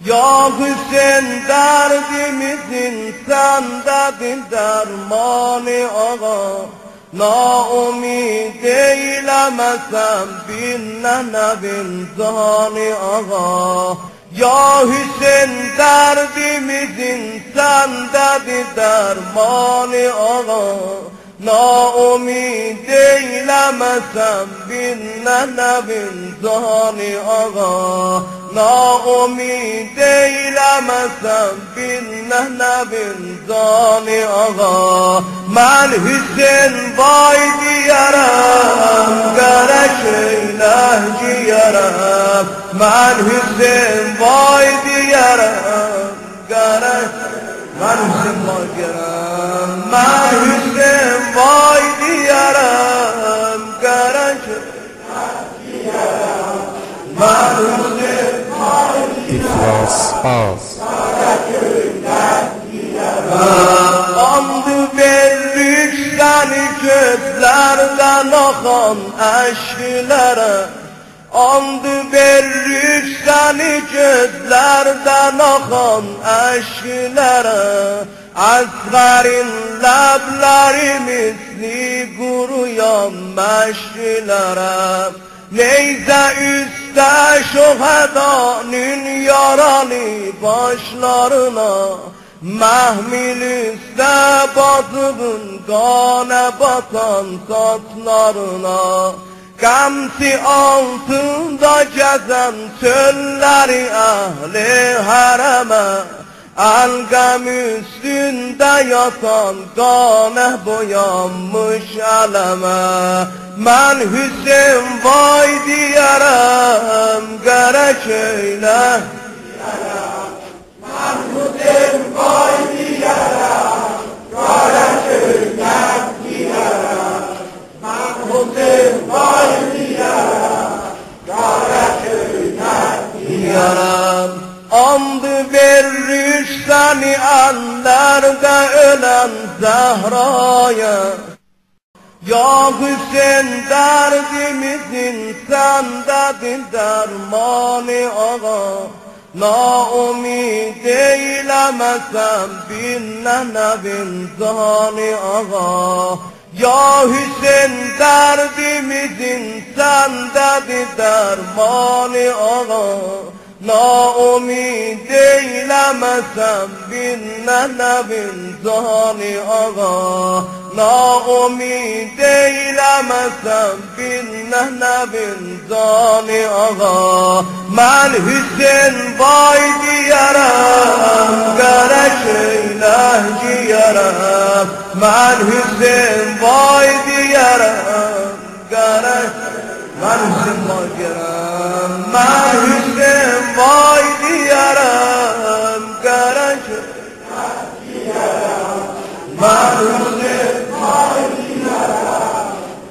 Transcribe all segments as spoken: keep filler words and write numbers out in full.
Ya Hüseyin derdimizin sendedir dermanı ağa. Naumid eylemesem binne bin zani ağa. Ya Hüseyin derdimizin sendedir dermanı ağa. Naumid eylemesem binne bin zani ağa. Naumid eylemesem binne bin zani ağa. Men Hüseyin vay diyerem, gerek eyle ciyerem. Men Hüseyin vay diyerem, gerek. Men Hüseyin vay diyerem, men Hüseyin vay diyerem, gerek. Men Hüseyin vay diyerem, İflas az. andı verdik seni gözlerden akan eşkilere. Andı verdik seni gözlerden akan eşkilere. Asgarin lableri misli kuruyan meşkilere. Neyse üstte şuhadanın yaralı başlarına. Mahmil üstte bazıbın gane batan satlarına. Gamsi altında gezen çölleri ehli hareme. Algam üstünde yatan gane boyanmış aleme. Men Hüseyin vay diyerem, gerek eyle. Men Hüseyin vay diyerem, gerek eyle diyerem. Men Hüseyin vay diyerem, gerek eyle diyerem. Andı verir seni ellerde ölen Zehra'ya. Ya Hüseyin derdimizin sendedir dermanı ağa. Naumid eylemesem binne bin zani ağa. Ya Hüseyin derdimizin sendedir dermanı ağa. Naumid eylemesem binne bin zani ağa. Naumid eylemesem binne bin zani ağa. Men Hüseyin vay diyerem, gerek eyle ciyerem. Men Hüseyin vay diyerem, gerek. Men Hüseyin vay diyerem, men Hüseyin vay diyerem, gerek. Men Hüseyin vay diyerem,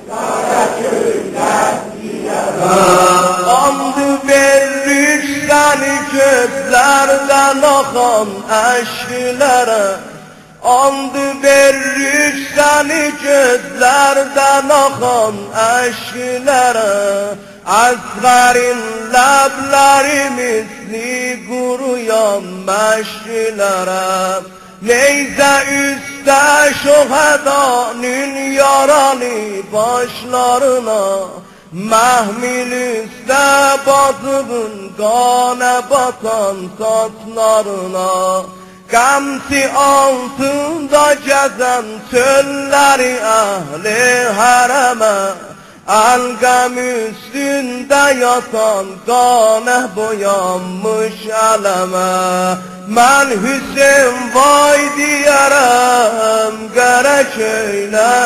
gerek diyerem. Andı verdik seni gözlerden akan eşkilere. Andı verdik seni gözlerden akan eşkilere. Asgarin lableri misli kuruyan meşkilere. Neyse üstte şuhadanın yaralı başlarına. Mahmil üstte bazıbın gane batan satlarına. Gamsi altında gezen çölleri ehli hareme. Algam üstünde yatan gane boyanmış aleme. Men Hüseyin vay diyerem, gerek eyle.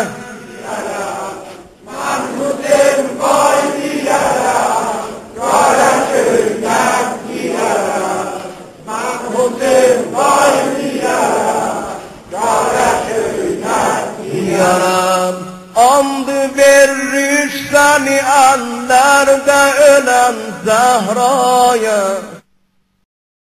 Men Hüseyin vay diyerem, gerek eyle diyerem. Men Hüseyin vay diyerem, gerek eyle diyerem. Andı verir seni ellerde ölen Zehra'ya.